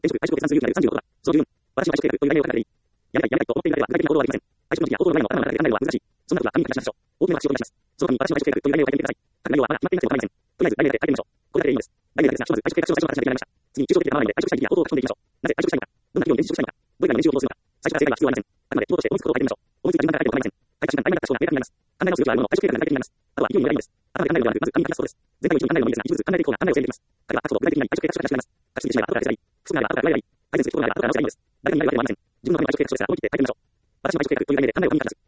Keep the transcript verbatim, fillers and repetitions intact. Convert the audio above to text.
転職、退職を決断する勇気があるさんじゅうごだ。そのじゅうよん、私は退職計画という夢を描かれていい。やめたい、やめたいと思っているだけでは具体的な行動はできません。退職の時や行動の前の頭の中で考えるのは難しい。そんなことは紙に書き出しましょう。大きな私をお願いします。その時に私の退職計画という夢を書いてみてください。書く内容はまだ決まっていなくても構いません。とりあえず来年だけ書いてみましょう。これだけでいいのです。来年だけですが、ひとまず退職計画書を最初から始めていただきました。次に抽象的な場面で退職したい時期や行動を書き込んでいきましょう。なぜ退職したいのか。どんな企業に転職したいのか。どれらの練習をどうするのか。最初から正解は必要はありません。あくまで希望として思いつくことを書いてみましょう。思いついた順番から書いても構いません。書いた瞬間、曖昧だった章が明確になります。考え直す余地があるものの退職計画が具体的になります。あとは勢いによらないのです。頭で考えるのではなく、まず紙に書き出すことです。全体を一度に考えるのもいいですが、一つずつ考えていく方が考えを整理できます。彼は書くと具体的になり退職計画書が始まります。書きすぎてしまえば後から消せばいい。複数があれば後から加えればいい。改善することがあれば後から直せばいいのです。誰になるわけではありません。自分のために退職計画書をやったら思い切って書いてみましょう。私の退職計画という題名で考えを紙に書き出す。